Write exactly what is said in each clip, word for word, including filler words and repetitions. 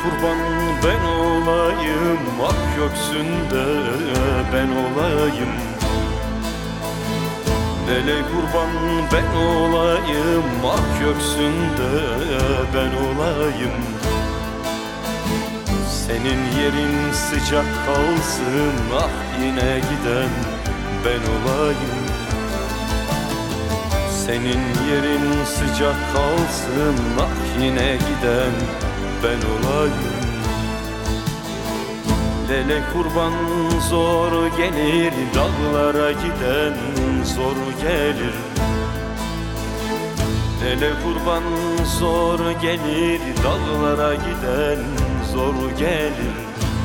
kurban ben olayım, ak göksünde ben olayım. Lele kurban ben olayım, ak göksünde ben olayım. Senin yerin sıcak kalsın, ah yine giden ben olayım. Senin yerin sıcak kalsın, ah yine giden ben olayım. Lele kurban zor gelir, dağlara giden zor gelir. Lele kurban zor gelir, dağlara giden zor gelir.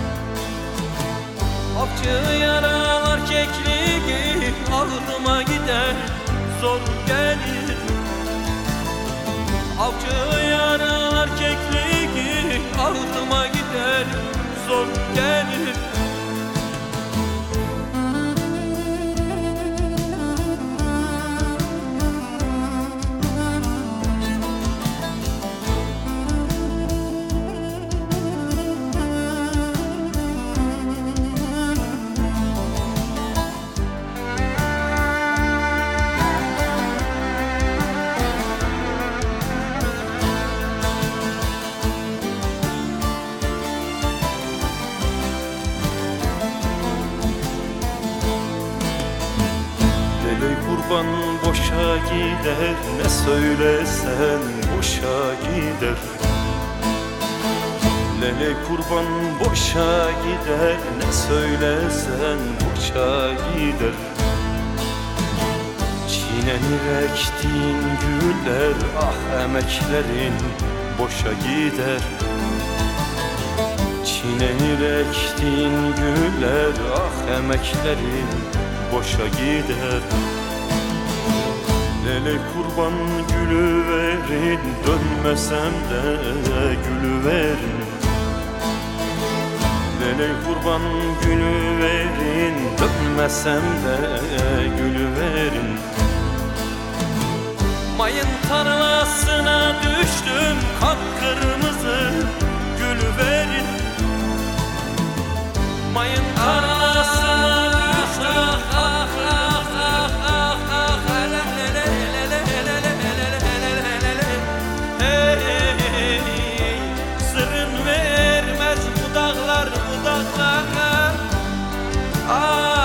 Avcı yaralar kekliği, ağrıma giden zor gelir. Avcı yaralar kekliği, ağrıma gider zor gelir. Lele kurban boşa gider, ne söylesen boşa gider. Lele kurban boşa gider, ne söylesen boşa gider. Çiğnenir ektiğin güller, ah emeklerin boşa gider. Çiğnenir ektiğin güller, ah emeklerin boşa gider. Lele kurban gülü verin, dönmesem de gülü verin. Lele kurban gülü verin, dönmesem de gülü verin. Mayın tarlasına düştüm, kan kırmızı gülü verin. Mayın tarlasına düştüm, ah ah ah ah ah. Sırrın vermez bu dağlar, bu dağlar. Ah